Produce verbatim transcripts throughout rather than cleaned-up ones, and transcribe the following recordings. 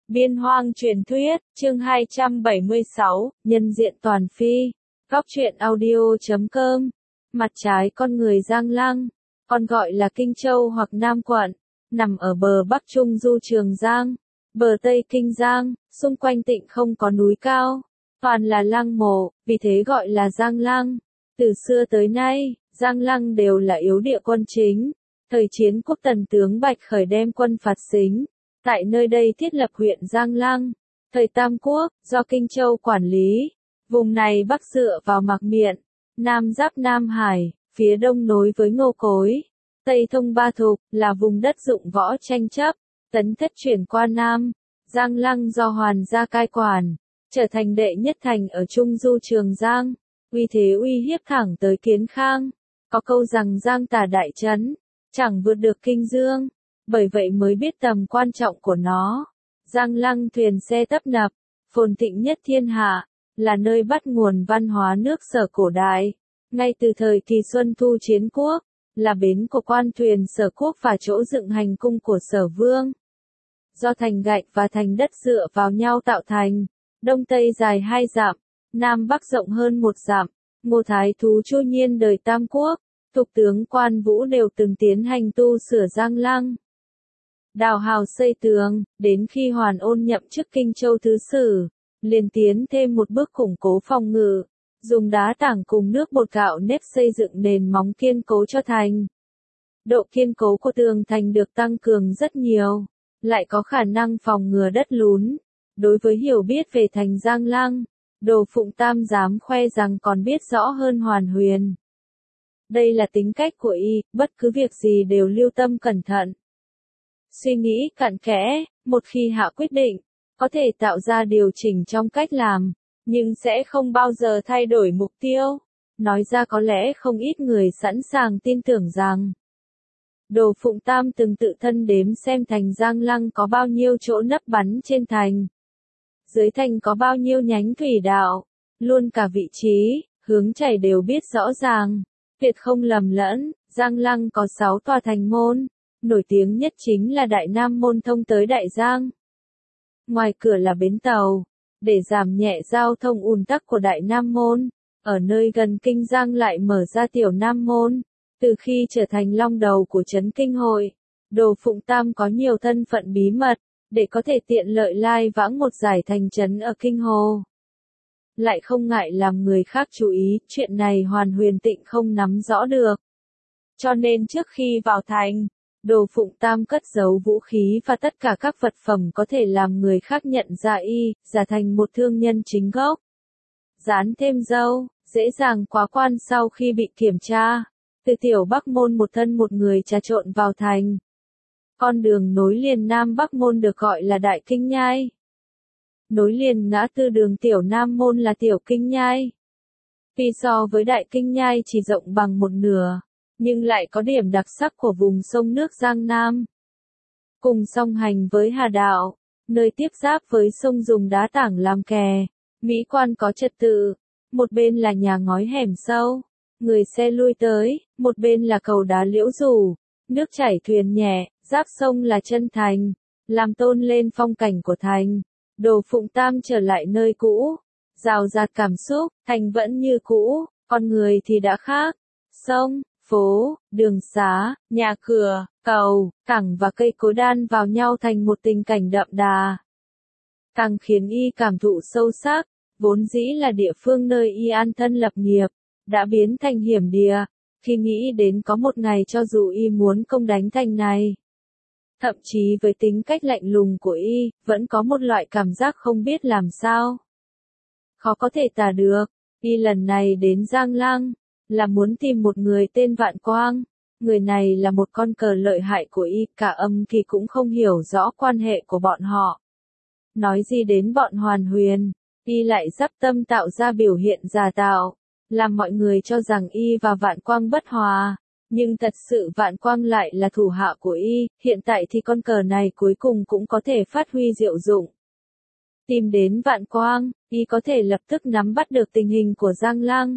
Biên hoang truyền thuyết, chương hai trăm bảy mươi sáu, nhân diện toàn phi. Góc truyện audio chấm com. Mặt trái con người Giang Lăng, còn gọi là Kinh Châu hoặc Nam Quận, nằm ở bờ Bắc Trung du Trường Giang, bờ Tây Kinh Giang, xung quanh tịnh không có núi cao, toàn là lăng mộ, vì thế gọi là Giang Lăng. Từ xưa tới nay, Giang Lăng đều là yếu địa quân chính. Thời chiến quốc tần tướng Bạch Khởi đem quân phạt Sính, tại nơi đây thiết lập huyện Giang Lăng. Thời Tam Quốc, do Kinh Châu quản lý, vùng này bắc dựa vào Mạc Miện, nam giáp Nam Hải, phía đông nối với Ngô Cối, tây thông Ba Thục, là vùng đất dụng võ tranh chấp. Tấn Thất chuyển qua Nam, Giang Lăng do Hoàn gia cai quản, trở thành đệ nhất thành ở Trung du Trường Giang, uy thế uy hiếp thẳng tới Kiến Khang. Có câu rằng Giang Tả đại trấn, chẳng vượt được Kinh Dương, bởi vậy mới biết tầm quan trọng của nó. Giang Lăng thuyền xe tấp nập, phồn thịnh nhất thiên hạ, là nơi bắt nguồn văn hóa nước Sở cổ đại. Ngay từ thời kỳ Xuân Thu Chiến Quốc, là bến của quan thuyền Sở quốc và chỗ dựng hành cung của Sở Vương. Do thành gạch và thành đất dựa vào nhau tạo thành, đông tây dài hai dặm, nam bắc rộng hơn một dặm. Ngô Thái Thú Chu Nhiên đời Tam Quốc, Thục tướng Quan Vũ đều từng tiến hành tu sửa Giang Lăng, đào hào xây tường, đến khi Hoàn Ôn nhậm chức Kinh Châu thứ sử, liền tiến thêm một bước củng cố phòng ngự, dùng đá tảng cùng nước bột gạo nếp xây dựng nền móng kiên cố cho thành. Độ kiên cố của tường thành được tăng cường rất nhiều, lại có khả năng phòng ngừa đất lún. Đối với hiểu biết về thành Giang Lăng, Đồ Phụng Tam dám khoe rằng còn biết rõ hơn Hoàn Huyền. Đây là tính cách của y, bất cứ việc gì đều lưu tâm cẩn thận, suy nghĩ cặn kẽ, một khi hạ quyết định, có thể tạo ra điều chỉnh trong cách làm, nhưng sẽ không bao giờ thay đổi mục tiêu. Nói ra có lẽ không ít người sẵn sàng tin tưởng rằng Đồ Phụng Tam từng tự thân đếm xem thành Giang Lăng có bao nhiêu chỗ nấp bắn trên thành, dưới thành có bao nhiêu nhánh thủy đạo, luôn cả vị trí, hướng chảy đều biết rõ ràng, tuyệt không lầm lẫn. Giang Lăng có sáu tòa thành môn, nổi tiếng nhất chính là Đại Nam môn thông tới Đại Giang. Ngoài cửa là bến tàu, để giảm nhẹ giao thông ùn tắc của Đại Nam môn. Ở nơi gần Kinh Giang lại mở ra Tiểu Nam môn. Từ khi trở thành long đầu của trấn Kinh Hội, Đồ Phụng Tam có nhiều thân phận bí mật, để có thể tiện lợi lai vãng một giải thành trấn ở Kinh Hồ. Lại không ngại làm người khác chú ý, chuyện này Hoàn Huyền Tịnh không nắm rõ được. Cho nên trước khi vào thành, Đồ Phụng Tam cất giấu vũ khí và tất cả các vật phẩm có thể làm người khác nhận ra y, giả thành một thương nhân chính gốc. Dán thêm dâu, dễ dàng quá quan sau khi bị kiểm tra. Từ Tiểu Bắc môn một thân một người trà trộn vào thành. Con đường nối liền Nam Bắc môn được gọi là Đại Kinh Nhai. Nối liền ngã tư đường Tiểu Nam môn là Tiểu Kinh Nhai. Tuy so với Đại Kinh Nhai chỉ rộng bằng một nửa, nhưng lại có điểm đặc sắc của vùng sông nước Giang Nam. Cùng song hành với Hà Đạo, nơi tiếp giáp với sông dùng đá tảng làm kè, mỹ quan có trật tự. Một bên là nhà ngói hẻm sâu, người xe lui tới, một bên là cầu đá liễu rủ, nước chảy thuyền nhẹ, giáp sông là chân thành, làm tôn lên phong cảnh của thành. Đồ Phụng Tam trở lại nơi cũ, rào rạt cảm xúc, thành vẫn như cũ, con người thì đã khác. Sông, phố, đường xá, nhà cửa, cầu, cảng và cây cối đan vào nhau thành một tình cảnh đậm đà. Càng khiến y cảm thụ sâu sắc, vốn dĩ là địa phương nơi y an thân lập nghiệp, đã biến thành hiểm địa, khi nghĩ đến có một ngày cho dù y muốn công đánh thành này. Thậm chí với tính cách lạnh lùng của y, vẫn có một loại cảm giác không biết làm sao. Khó có thể tả được, y lần này đến Giang Lăng, là muốn tìm một người tên Vạn Quang. Người này là một con cờ lợi hại của y, cả Âm Kỳ cũng không hiểu rõ quan hệ của bọn họ. Nói gì đến bọn Hoàn Huyền, y lại dắp tâm tạo ra biểu hiện giả tạo, làm mọi người cho rằng y và Vạn Quang bất hòa. Nhưng thật sự Vạn Quang lại là thủ hạ của y, hiện tại thì con cờ này cuối cùng cũng có thể phát huy diệu dụng. Tìm đến Vạn Quang, y có thể lập tức nắm bắt được tình hình của Giang Lăng.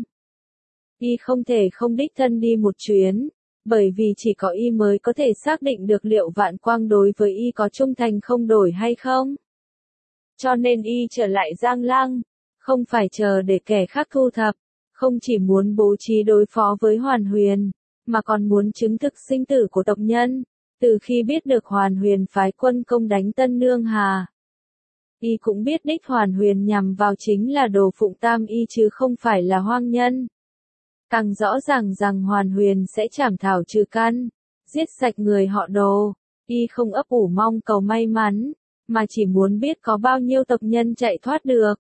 Y không thể không đích thân đi một chuyến, bởi vì chỉ có y mới có thể xác định được liệu Vạn Quang đối với y có trung thành không đổi hay không. cho nên y trở lại Giang Lăng, không phải chờ để kẻ khác thu thập, không chỉ muốn bố trí đối phó với Hoàn Huyền, mà còn muốn chứng thực sinh tử của tộc nhân. Từ khi biết được Hoàn Huyền phái quân công đánh Tân Nương Hà, y cũng biết đích Hoàn Huyền nhằm vào chính là Đồ Phụng Tam y chứ không phải là hoang nhân. Càng rõ ràng rằng Hoàn Huyền sẽ trảm thảo trừ căn, giết sạch người họ Đồ, y không ấp ủ mong cầu may mắn, mà chỉ muốn biết có bao nhiêu tộc nhân chạy thoát được.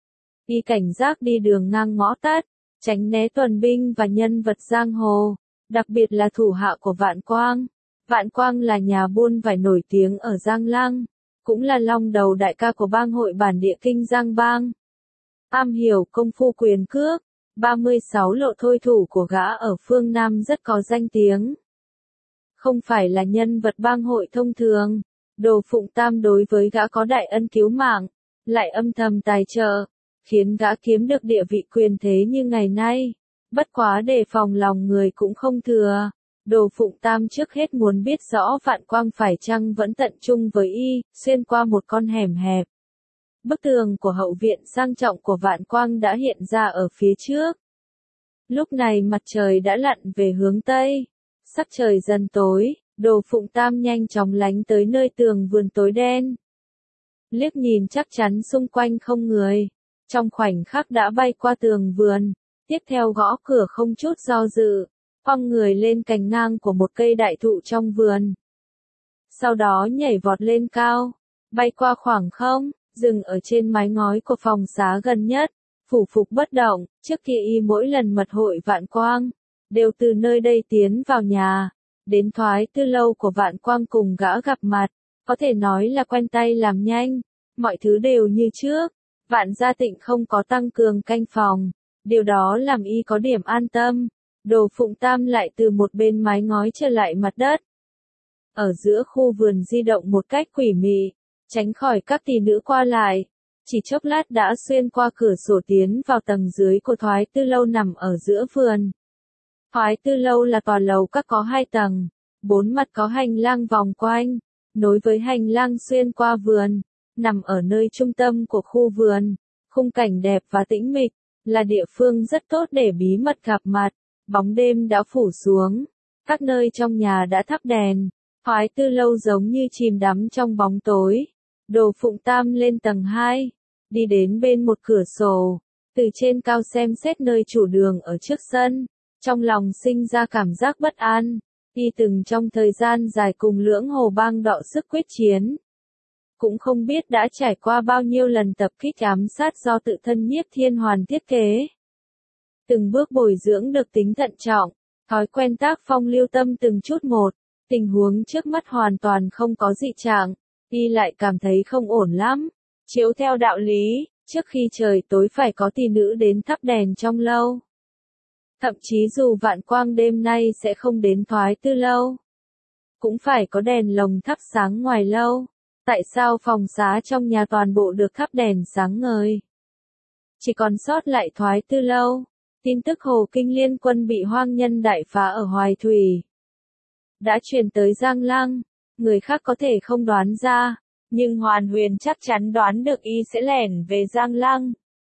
Y cảnh giác đi đường ngang ngõ tắt, tránh né tuần binh và nhân vật giang hồ, đặc biệt là thủ hạ của Vạn Quang. Vạn Quang là nhà buôn vải nổi tiếng ở Giang Lăng, cũng là long đầu đại ca của bang hội bản địa Kinh Giang Bang. Am hiểu công phu quyền cước, ba mươi sáu lộ thôi thủ của gã ở phương Nam rất có danh tiếng. Không phải là nhân vật bang hội thông thường, Đồ Phụng Tam đối với gã có đại ân cứu mạng, lại âm thầm tài trợ, khiến gã kiếm được địa vị quyền thế như ngày nay. Bất quá đề phòng lòng người cũng không thừa. Đồ Phụng Tam trước hết muốn biết rõ Vạn Quang phải chăng vẫn tận trung với y, xuyên qua một con hẻm hẹp. Bức tường của hậu viện sang trọng của Vạn Quang đã hiện ra ở phía trước. Lúc này mặt trời đã lặn về hướng Tây. Sắc trời dần tối, Đồ Phụng Tam nhanh chóng lánh tới nơi tường vườn tối đen. Liếc nhìn chắc chắn xung quanh không người. Trong khoảnh khắc đã bay qua tường vườn, tiếp theo gõ cửa không chút do dự, khoăng người lên cành ngang của một cây đại thụ trong vườn. Sau đó nhảy vọt lên cao, bay qua khoảng không, dừng ở trên mái ngói của phòng xá gần nhất, phủ phục bất động. Trước kia y mỗi lần mật hội Vạn Quang, đều từ nơi đây tiến vào nhà, đến Thoái Tư lâu của Vạn Quang cùng gã gặp mặt, có thể nói là quen tay làm nhanh, mọi thứ đều như trước. Vạn Gia Tịnh không có tăng cường canh phòng, điều đó làm y có điểm an tâm. Đồ Phụng Tam lại từ một bên mái ngói trở lại mặt đất. Ở giữa khu vườn di động một cách quỷ mị, tránh khỏi các tỷ nữ qua lại. Chỉ chốc lát đã xuyên qua cửa sổ tiến vào tầng dưới của Thoái Tư lâu nằm ở giữa vườn. Thoái Tư lâu là tòa lầu các có hai tầng, bốn mặt có hành lang vòng quanh, nối với hành lang xuyên qua vườn. Nằm ở nơi trung tâm của khu vườn, khung cảnh đẹp và tĩnh mịch, là địa phương rất tốt để bí mật gặp mặt. Bóng đêm đã phủ xuống, các nơi trong nhà đã thắp đèn, Thoái Tư lâu giống như chìm đắm trong bóng tối. Đồ Phụng Tam lên tầng hai, đi đến bên một cửa sổ, từ trên cao xem xét nơi chủ đường ở trước sân, trong lòng sinh ra cảm giác bất an. Y từng trong thời gian dài cùng Lưỡng Hồ bang đọ sức quyết chiến, cũng không biết đã trải qua bao nhiêu lần tập kích ám sát do tự thân Nhiếp Thiên Hoàn thiết kế. Từng bước bồi dưỡng được tính thận trọng, thói quen tác phong lưu tâm từng chút một, tình huống trước mắt hoàn toàn không có dị trạng, y lại cảm thấy không ổn lắm. Chiếu theo đạo lý, trước khi trời tối phải có tỷ nữ đến thắp đèn trong lâu. Thậm chí dù Vạn Quang đêm nay sẽ không đến Thoái Tư lâu, cũng phải có đèn lồng thắp sáng ngoài lâu. Tại sao phòng xá trong nhà toàn bộ được thắp đèn sáng ngời? Chỉ còn sót lại Thoái Tư lâu. Tin tức Hồ Kinh Liên quân bị hoang nhân đại phá ở Hoài Thủy đã truyền tới Giang Lăng. Người khác có thể không đoán ra, nhưng Hoàn Huyền chắc chắn đoán được y sẽ lẻn về Giang Lăng.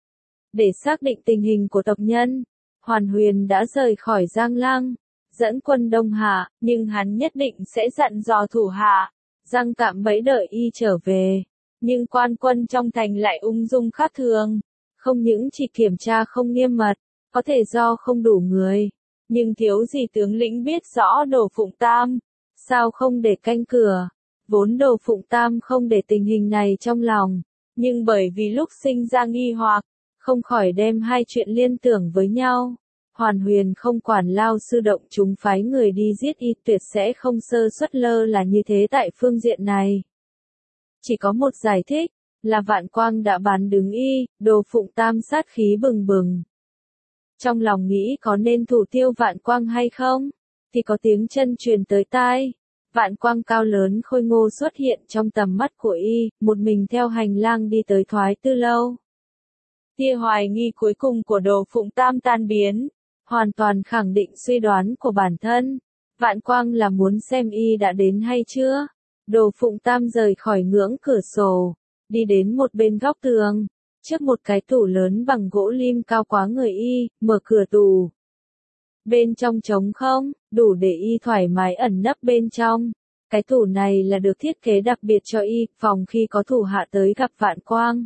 Để xác định tình hình của tộc nhân, Hoàn Huyền đã rời khỏi Giang Lăng, dẫn quân Đông Hạ, nhưng hắn nhất định sẽ dặn dò thủ hạ, giăng cạm bẫy đợi y trở về. Nhưng quan quân trong thành lại ung dung khác thường, không những chỉ kiểm tra không nghiêm mật, có thể do không đủ người, nhưng thiếu gì tướng lĩnh biết rõ Đồ Phụng Tam, sao không để canh cửa. Vốn Đồ Phụng Tam không để tình hình này trong lòng, nhưng bởi vì lúc sinh ra nghi hoặc, không khỏi đem hai chuyện liên tưởng với nhau. Hoàn Huyền không quản lao sư động chúng phái người đi giết y, tuyệt sẽ không sơ suất lơ là như thế tại phương diện này. Chỉ có một giải thích, là Vạn Quang đã bán đứng y. Đồ Phụng Tam sát khí bừng bừng. Trong lòng nghĩ có nên thủ tiêu Vạn Quang hay không, thì có tiếng chân truyền tới tai. Vạn Quang cao lớn khôi ngô xuất hiện trong tầm mắt của y, một mình theo hành lang đi tới Thoái Tư lâu. Tia hoài nghi cuối cùng của Đồ Phụng Tam tan biến, hoàn toàn khẳng định suy đoán của bản thân. Vạn Quang là muốn xem y đã đến hay chưa. Đồ Phụng Tam rời khỏi ngưỡng cửa sổ, đi đến một bên góc tường, trước một cái tủ lớn bằng gỗ lim cao quá người y, mở cửa tủ. Bên trong trống không, đủ để y thoải mái ẩn nấp bên trong. Cái tủ này là được thiết kế đặc biệt cho y, phòng khi có thủ hạ tới gặp Vạn Quang.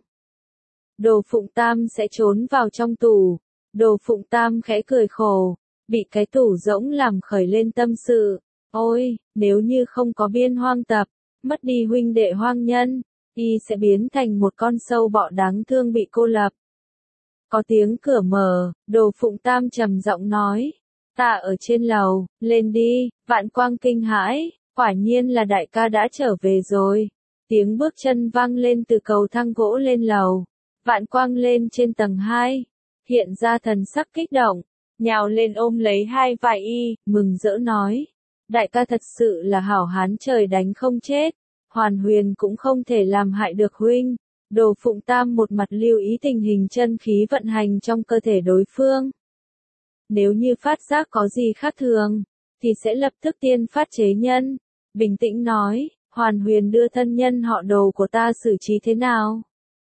Đồ Phụng Tam sẽ trốn vào trong tủ. Đồ Phụng Tam khẽ cười khổ, bị cái tủ rỗng làm khởi lên tâm sự. Ôi, nếu như không có Biên Hoang tập, mất đi huynh đệ hoang nhân, y sẽ biến thành một con sâu bọ đáng thương bị cô lập. Có tiếng cửa mở, Đồ Phụng Tam trầm giọng nói, ta ở trên lầu, lên đi. Vạn Quang kinh hãi, quả nhiên là đại ca đã trở về rồi. Tiếng bước chân vang lên từ cầu thang gỗ lên lầu. Vạn Quang lên trên tầng hai, hiện ra thần sắc kích động, nhào lên ôm lấy hai vai y, mừng rỡ nói, đại ca thật sự là hảo hán trời đánh không chết, Hoàn Huyền cũng không thể làm hại được huynh. Đồ Phụng Tam một mặt lưu ý tình hình chân khí vận hành trong cơ thể đối phương. Nếu như phát giác có gì khác thường, thì sẽ lập tức tiên phát chế nhân. Bình tĩnh nói, Hoàn Huyền đưa thân nhân họ Đồ của ta xử trí thế nào?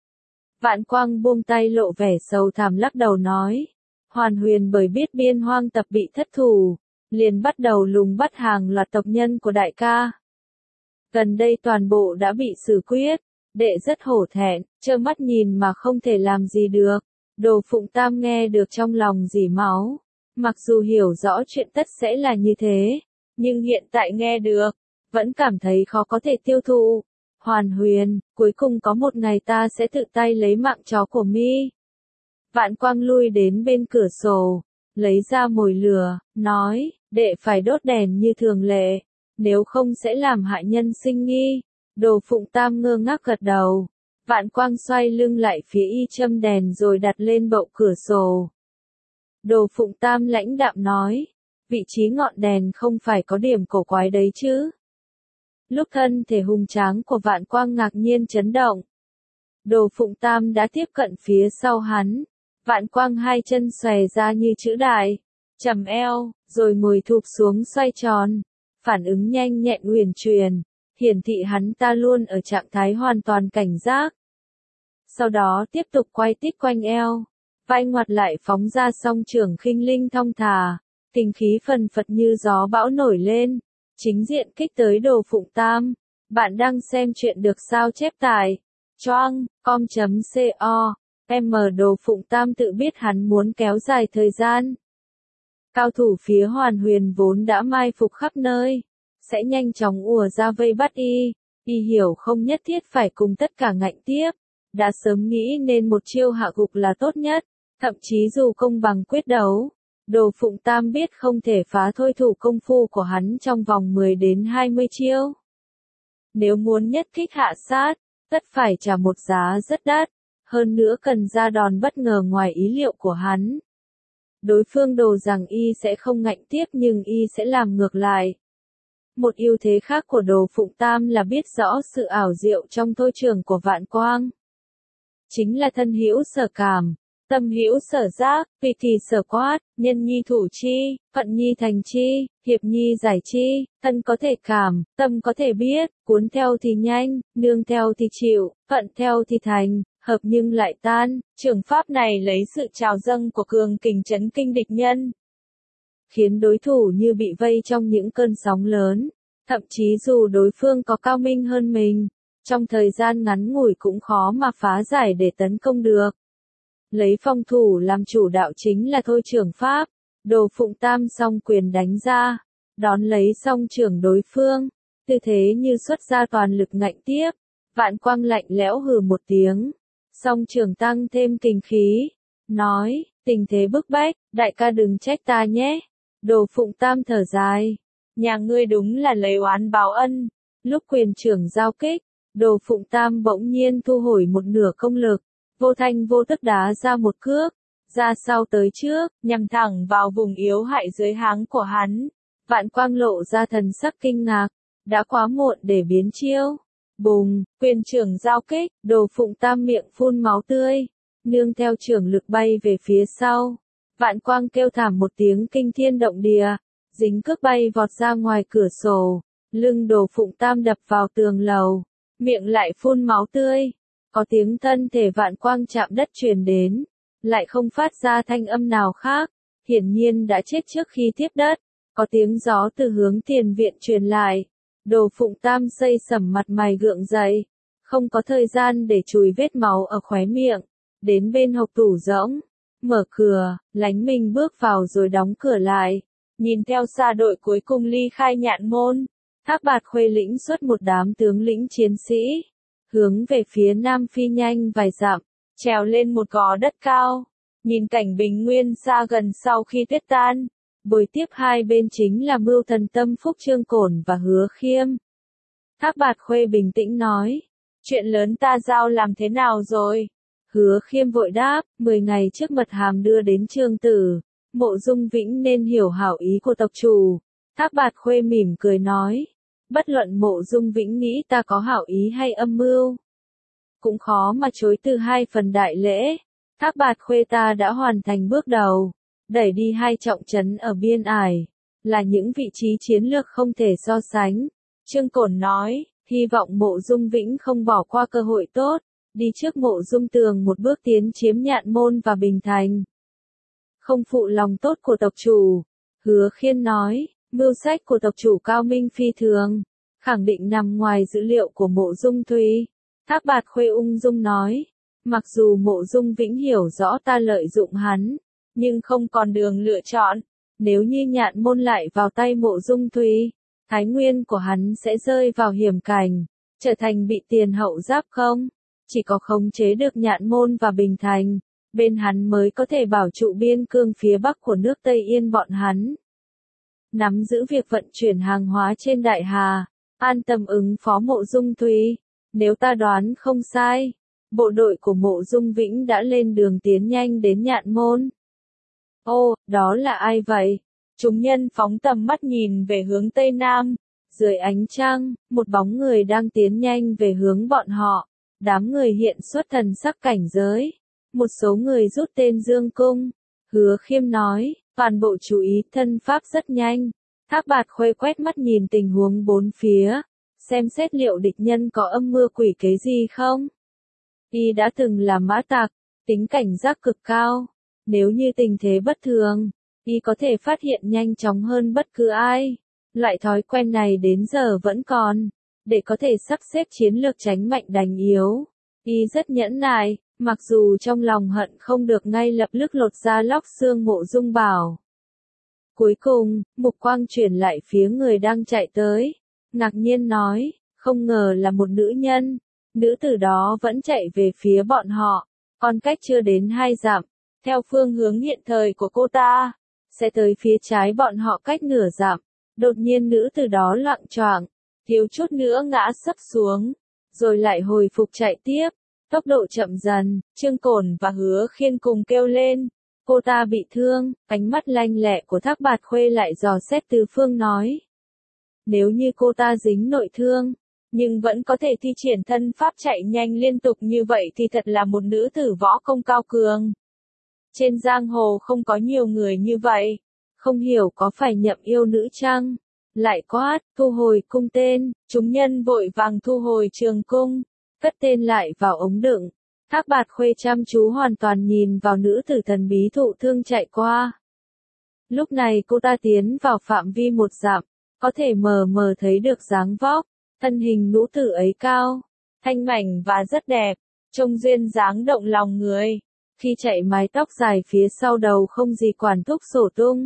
Vạn Quang buông tay lộ vẻ sầu thảm lắc đầu nói, Hoàn Huyền bởi biết Biên Hoang tập bị thất thủ, liền bắt đầu lùng bắt hàng loạt tộc nhân của đại ca. Gần đây toàn bộ đã bị xử quyết, đệ rất hổ thẹn, trơ mắt nhìn mà không thể làm gì được. Đồ Phụng Tam nghe được trong lòng rỉ máu, mặc dù hiểu rõ chuyện tất sẽ là như thế, nhưng hiện tại nghe được, vẫn cảm thấy khó có thể tiêu thụ. Hoàn Huyền, cuối cùng có một ngày ta sẽ tự tay lấy mạng chó của mi. Vạn Quang lui đến bên cửa sổ, lấy ra mồi lửa, nói, đệ phải đốt đèn như thường lệ, nếu không sẽ làm hại nhân sinh nghi. Đồ Phụng Tam ngơ ngác gật đầu. Vạn Quang xoay lưng lại phía y châm đèn rồi đặt lên bậu cửa sổ. Đồ Phụng Tam lãnh đạm nói, vị trí ngọn đèn không phải có điểm cổ quái đấy chứ. Lúc thân thể hùng tráng của Vạn Quang ngạc nhiên chấn động. Đồ Phụng Tam đã tiếp cận phía sau hắn. Vạn Quang hai chân xòe ra như chữ đại, chầm eo, rồi ngồi thụp xuống xoay tròn. Phản ứng nhanh nhẹn huyền truyền, hiển thị hắn ta luôn ở trạng thái hoàn toàn cảnh giác. Sau đó tiếp tục quay tít quanh eo, vai ngoặt lại phóng ra song trưởng khinh linh thong thả, kinh khí phần phật như gió bão nổi lên, chính diện kích tới Đồ Phụng Tam. Bạn đang xem chuyện được sao chép tại choang com.co. M Đồ Phụng Tam tự biết hắn muốn kéo dài thời gian. Cao thủ phía Hoàn Huyền vốn đã mai phục khắp nơi, sẽ nhanh chóng ùa ra vây bắt y. Y hiểu không nhất thiết phải cùng tất cả ngạnh tiếp, đã sớm nghĩ nên một chiêu hạ gục là tốt nhất, thậm chí dù công bằng quyết đấu. Đồ Phụng Tam biết không thể phá thôi thủ công phu của hắn trong vòng mười đến hai mươi chiêu. Nếu muốn nhất kích hạ sát, tất phải trả một giá rất đắt, hơn nữa cần ra đòn bất ngờ ngoài ý liệu của hắn. Đối phương đồ rằng y sẽ không ngạnh tiếp nhưng y sẽ làm ngược lại. Một ưu thế khác của Đồ Phụng Tam là biết rõ sự ảo diệu trong thôi trường của Vạn Quang. Chính là thân hữu sở cảm, tâm hữu sở giác, vị thì sở quát, nhân nhi thủ chi, phận nhi thành chi, hiệp nhi giải chi, thân có thể cảm, tâm có thể biết, cuốn theo thì nhanh, nương theo thì chịu, phận theo thì thành, hợp nhưng lại tan. Trường pháp này lấy sự trào dâng của cường kình chấn kinh địch nhân, khiến đối thủ như bị vây trong những cơn sóng lớn, thậm chí dù đối phương có cao minh hơn mình, trong thời gian ngắn ngủi cũng khó mà phá giải để tấn công được. Lấy phòng thủ làm chủ đạo chính là thôi trưởng pháp. Đồ Phụng Tam song quyền đánh ra, đón lấy song trưởng đối phương, tư thế như xuất ra toàn lực ngạnh tiếp. Vạn Quang lạnh lẽo hừ một tiếng, song trưởng tăng thêm kình khí, nói, tình thế bức bách, đại ca đừng trách ta nhé. Đồ Phụng Tam thở dài, nhà ngươi đúng là lấy oán báo ân. Lúc quyền trưởng giao kích, Đồ Phụng Tam bỗng nhiên thu hồi một nửa công lực, vô thanh vô tức đá ra một cước, ra sau tới trước, nhằm thẳng vào vùng yếu hại dưới háng của hắn. Vạn Quang lộ ra thần sắc kinh ngạc, đã quá muộn để biến chiêu. Bùng, quyền trưởng giao kích, Đồ Phụng Tam miệng phun máu tươi, nương theo trưởng lực bay về phía sau. Vạn Quang kêu thảm một tiếng kinh thiên động địa, dính cước bay vọt ra ngoài cửa sổ, lưng Đồ Phụng Tam đập vào tường lầu, miệng lại phun máu tươi. có tiếng thân thể vạn quang chạm đất truyền đến, lại không phát ra thanh âm nào khác, hiển nhiên đã chết trước khi tiếp đất, có tiếng gió từ hướng tiền viện truyền lại, Đồ Phụng Tam xây sẩm mặt mày gượng dậy, không có thời gian để chùi vết máu ở khóe miệng, đến bên hộc tủ rỗng, mở cửa, lánh mình bước vào rồi đóng cửa lại, nhìn theo xa đội cuối cùng ly khai Nhạn Môn, Thác Bạt Khuê lĩnh xuất một đám tướng lĩnh chiến sĩ, hướng về phía nam phi nhanh vài dặm, trèo lên một gò đất cao, nhìn cảnh bình nguyên xa gần sau khi tuyết tan, bồi tiếp hai bên chính là Mưu Thần Tâm Phúc Trương Cổn và Hứa Khiêm. Thác Bạt Khuê bình tĩnh nói, chuyện lớn ta giao làm thế nào rồi? Hứa Khiêm vội đáp, mười ngày trước mật hàm đưa đến Trương Tử, Mộ Dung Vĩnh nên hiểu hảo ý của tộc chủ. Thác Bạt Khuê mỉm cười nói, bất luận Mộ Dung Vĩnh nghĩ ta có hảo ý hay âm mưu, cũng khó mà chối từ hai phần đại lễ. Thác Bạt Khuê ta đã hoàn thành bước đầu, đẩy đi hai trọng trấn ở biên ải, là những vị trí chiến lược không thể so sánh. Trương Cổn nói, hy vọng Mộ Dung Vĩnh không bỏ qua cơ hội tốt, đi trước Mộ Dung Tường một bước tiến chiếm Nhạn Môn và Bình Thành. Không phụ lòng tốt của tộc chủ. Hứa Khiên nói, mưu sách của tộc chủ cao minh phi thường, khẳng định nằm ngoài dữ liệu của Mộ Dung Thùy. Thác Bạt Khuê ung dung nói, mặc dù Mộ Dung Vĩnh hiểu rõ ta lợi dụng hắn, nhưng không còn đường lựa chọn, nếu như Nhạn Môn lại vào tay Mộ Dung Thùy, thái nguyên của hắn sẽ rơi vào hiểm cảnh, trở thành bị tiền hậu giáp không, chỉ có khống chế được Nhạn Môn và Bình Thành, bên hắn mới có thể bảo trụ biên cương phía bắc của nước Tây Yên bọn hắn. Nắm giữ việc vận chuyển hàng hóa trên Đại Hà, an tâm ứng phó Mộ Dung Thùy, nếu ta đoán không sai, bộ đội của Mộ Dung Vĩnh đã lên đường tiến nhanh đến Nhạn Môn. Ô, đó là ai vậy? Chúng nhân phóng tầm mắt nhìn về hướng Tây Nam, dưới ánh trăng, một bóng người đang tiến nhanh về hướng bọn họ, đám người hiện xuất thần sắc cảnh giới, một số người rút tên dương cung. Hứa Khiêm nói, toàn bộ chú ý thân pháp rất nhanh. Thác Bạt Khuê quét mắt nhìn tình huống bốn phía, xem xét liệu địch nhân có âm mưu quỷ kế gì không. Y đã từng là mã tặc, tính cảnh giác cực cao, nếu như tình thế bất thường, Y có thể phát hiện nhanh chóng hơn bất cứ ai. Loại thói quen này đến giờ vẫn còn, để có thể sắp xếp chiến lược tránh mạnh đánh yếu. Y rất nhẫn nại, mặc dù trong lòng hận không được ngay lập tức lột ra lóc xương Mộ Dung Bảo. Cuối cùng, mục quang chuyển lại phía người đang chạy tới, ngạc nhiên nói, không ngờ là một nữ nhân. Nữ tử đó vẫn chạy về phía bọn họ, còn cách chưa đến hai dặm, theo phương hướng hiện thời của cô ta, sẽ tới phía trái bọn họ cách nửa dặm. Đột nhiên nữ tử đó loạng choạng, thiếu chút nữa ngã sấp xuống, rồi lại hồi phục chạy tiếp, tốc độ chậm dần. Trương Cổn và Hứa Khiên cùng kêu lên, cô ta bị thương. Ánh mắt lanh lẹ của Thác Bạt Khuê lại dò xét tứ phương nói, nếu như cô ta dính nội thương, nhưng vẫn có thể thi triển thân pháp chạy nhanh liên tục như vậy thì thật là một nữ tử võ công cao cường. Trên giang hồ không có nhiều người như vậy, không hiểu có phải Nhậm yêu nữ chăng? Lại quát, thu hồi cung tên. Chúng nhân vội vàng thu hồi trường cung, cất tên lại vào ống đựng. Thác Bạt Khuê chăm chú hoàn toàn nhìn vào nữ tử thần bí thụ thương chạy qua. Lúc này cô ta tiến vào phạm vi một dặm, có thể mờ mờ thấy được dáng vóc, thân hình nữ tử ấy cao, thanh mảnh và rất đẹp, trông duyên dáng động lòng người. Khi chạy mái tóc dài phía sau đầu không gì quản thúc sổ tung,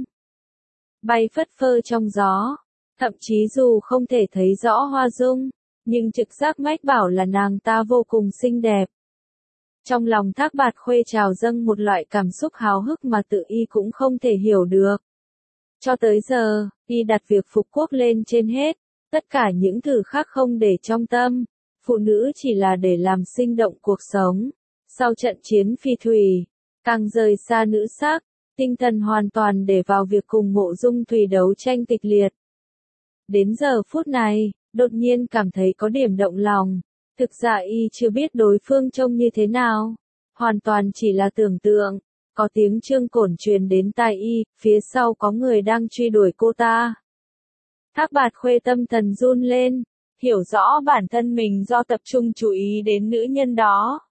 bay phất phơ trong gió, thậm chí dù không thể thấy rõ hoa dung, nhưng trực giác mách bảo là nàng ta vô cùng xinh đẹp. Trong lòng Thác Bạt Khuê trào dâng một loại cảm xúc háo hức mà tự y cũng không thể hiểu được. Cho tới giờ, y đặt việc phục quốc lên trên hết, tất cả những thứ khác không để trong tâm, phụ nữ chỉ là để làm sinh động cuộc sống. Sau trận chiến phi thủy, càng rời xa nữ sắc, tinh thần hoàn toàn để vào việc cùng Mộ Dung Thùy đấu tranh kịch liệt. Đến giờ phút này, đột nhiên cảm thấy có điểm động lòng, thực ra y chưa biết đối phương trông như thế nào, hoàn toàn chỉ là tưởng tượng. Có tiếng Trương Cổn truyền đến tai y, phía sau có người đang truy đuổi cô ta. Thác Bạt Khuê tâm thần run lên, hiểu rõ bản thân mình do tập trung chú ý đến nữ nhân đó,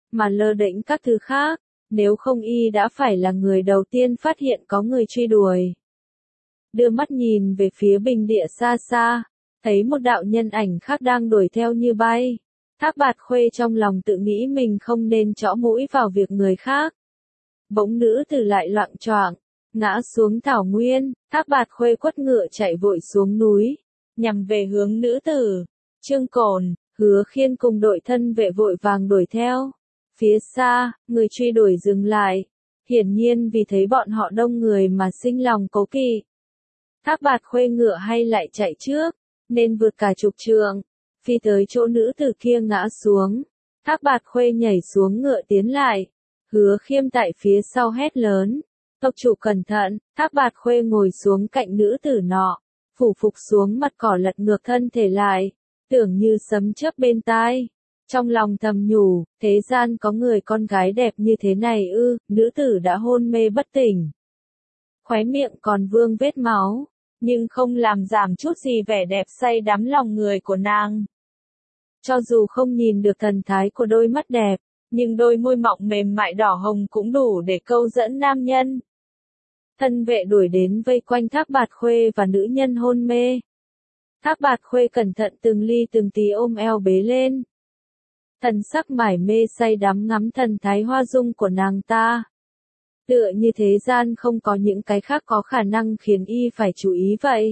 mà lơ đễnh các thứ khác, nếu không y đã phải là người đầu tiên phát hiện có người truy đuổi. Đưa mắt nhìn về phía bình địa xa xa, thấy một đạo nhân ảnh khác đang đuổi theo như bay. Thác Bạt Khuê trong lòng tự nghĩ mình không nên chõ mũi vào việc người khác. Bỗng nữ tử lại loạng choạng, ngã xuống thảo nguyên, Thác Bạt Khuê quất ngựa chạy vội xuống núi, nhằm về hướng nữ tử. Trương Cổn, Hứa Khiên cùng đội thân vệ vội vàng đuổi theo. Phía xa, người truy đuổi dừng lại, hiển nhiên vì thấy bọn họ đông người mà sinh lòng cố kỵ. Thác Bạt Khuê ngựa hay lại chạy trước, nên vượt cả chục trượng, phi tới chỗ nữ tử kia ngã xuống. Thác Bạt Khuê nhảy xuống ngựa tiến lại, Hứa Khiêm tại phía sau hét lớn, tộc chủ cẩn thận. Thác Bạt Khuê ngồi xuống cạnh nữ tử nọ, phủ phục xuống mặt cỏ lật ngược thân thể lại, tưởng như sấm chớp bên tai. Trong lòng thầm nhủ, thế gian có người con gái đẹp như thế này ư? Nữ tử đã hôn mê bất tỉnh, khóe miệng còn vương vết máu, nhưng không làm giảm chút gì vẻ đẹp say đắm lòng người của nàng. Cho dù không nhìn được thần thái của đôi mắt đẹp, nhưng đôi môi mọng mềm mại đỏ hồng cũng đủ để câu dẫn nam nhân. Thân vệ đuổi đến vây quanh Thác Bạt Khuê và nữ nhân hôn mê. Thác Bạt Khuê cẩn thận từng ly từng tí ôm eo bế lên. Thần sắc mải mê say đắm ngắm thần thái hoa dung của nàng ta. Tựa như thế gian không có những cái khác có khả năng khiến y phải chú ý vậy.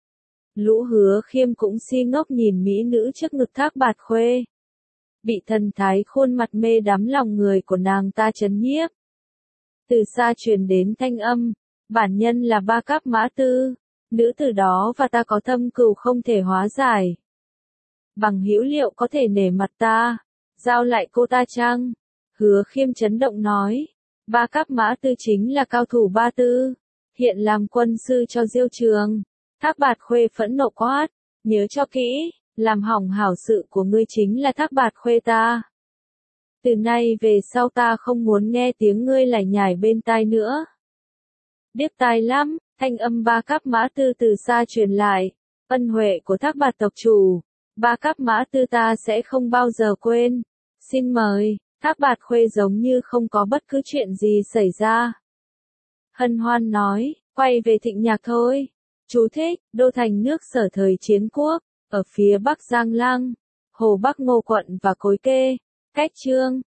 Lũ Hứa Khiêm cũng si ngốc nhìn mỹ nữ trước ngực Thác Bạt Khuê. Bị thần thái khuôn mặt mê đắm lòng người của nàng ta chấn nhiếp. Từ xa truyền đến thanh âm, bản nhân là Ba Cáp Mã Tư, nữ tử đó và ta có thâm cừu không thể hóa giải. Bằng hữu liệu có thể nể mặt ta, giao lại cô ta chăng? Hứa Khiêm chấn động nói, Ba Cáp Mã Tư chính là cao thủ Ba Tư, hiện làm quân sư cho Diêu Trường. Thác Bạt Khuê phẫn nộ quát, nhớ cho kỹ, làm hỏng hảo sự của ngươi chính là Thác Bạt Khuê ta. Từ nay về sau ta không muốn nghe tiếng ngươi lải nhải bên tai nữa. Điếc tai lắm, thanh âm Ba Cáp Mã Tư từ xa truyền lại, ân huệ của Thác Bạt tộc chủ, Ba Cáp Mã Tư ta sẽ không bao giờ quên. Xin mời. Thác Bạt Khuê giống như không có bất cứ chuyện gì xảy ra. Hân hoan nói, quay về Thịnh Nhạc thôi. Chú thích, đô thành nước Sở thời chiến quốc, ở phía bắc Giang Lăng, Hồ Bắc Ngô Quận và Cối Kê. Cách chương